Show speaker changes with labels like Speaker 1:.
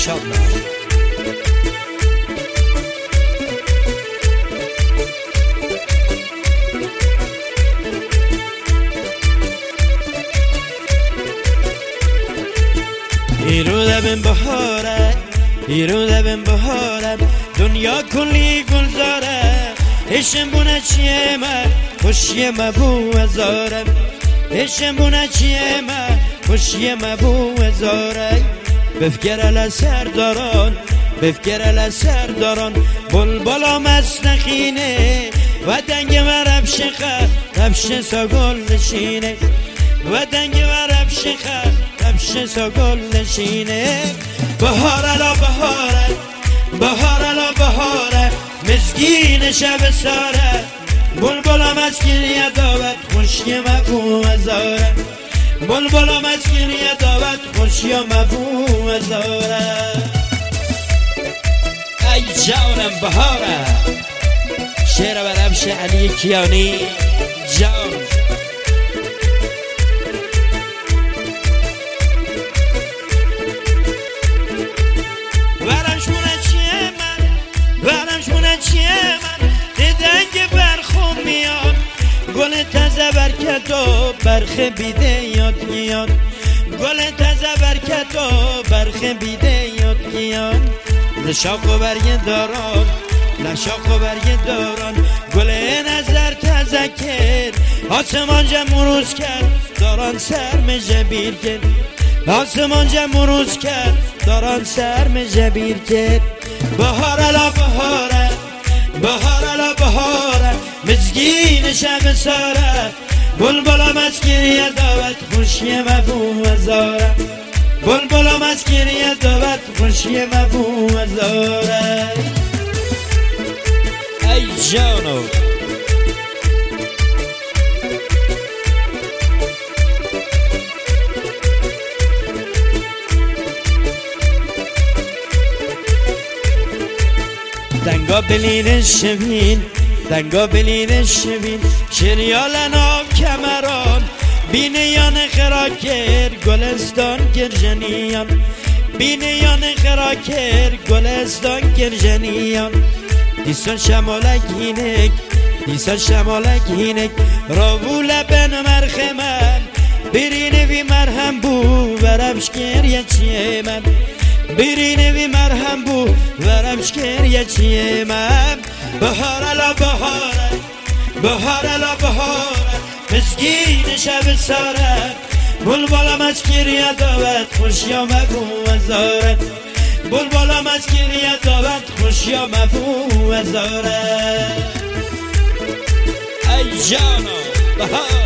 Speaker 1: انشالله. ایرو بن بهاره، ایرو بن بهاره، دنیا کلی گلزاره، اشم بونه چیه من خوشی مبو ازاره، اشم بونه چیه من خوشی مبو ازاره. بفکر ال سرداران، بفکر ال سرداران، بلبلام از نخینه و دنگ و ربشخه ربش ساگل نشینه، و دنگ و ربشخه ربش ساگل نشینه. بهار الا بهاره، بهار الا بهاره، مسکین شب ساره، بلبلام از گریه داود خوشی مبو ازاره، بلبلام از گریه داود خوشی مبو ازاره. ای جانم بهاره، شعر و ربش علی کیانی جان. ورمشونه چیه من، ورمشونه چیه من، دیدنگ برخون میاد، گل تازه برکت و برخ بیده یاد میاد، گل تازه برکت و برخ بیده یاد میاد. لشاق و برگ داران، لشاق و برگ داران، گل نظر تازه کرد، آسمان جمع روز کرد، داران سرم جبیر کرد، آسمان جمع روز کرد، داران سرم جبیر کرد. بهار الا بهاره، بهار الا بهاره، مزگین شب ساره، بلبلام از گریه داود خوشی مبو ازاره، بلبلام از گریه داود خوشی مبو ازاره. ای جانو دنگا بلین شبین، دنگا بلین شبین، شریال نام کمران، بینیان خراکر گلستان گرجنیان، بینیان خراکر گلستان گرجنیان. دیسان شمالک هینک، دیسان شمالک هینک، راوو لبن مرخمن، برینه وی مرهم بو ورمش گریه چیه من، برینه وی مرهم بو ورمش گریه چیه من. بهار الا بهاره، بهار الا بهاره، مسکین شب ساره، بلبلام از گریه داود خوشیا مبو ازاره، بلبلام از گریه داود خوشیا مبو ازاره. ای جانا بهار